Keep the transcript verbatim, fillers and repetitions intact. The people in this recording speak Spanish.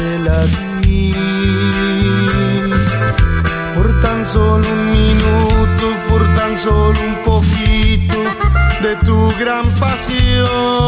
la di. Por tan solo un minuto, por tan solo un poquito de tu gran pasión.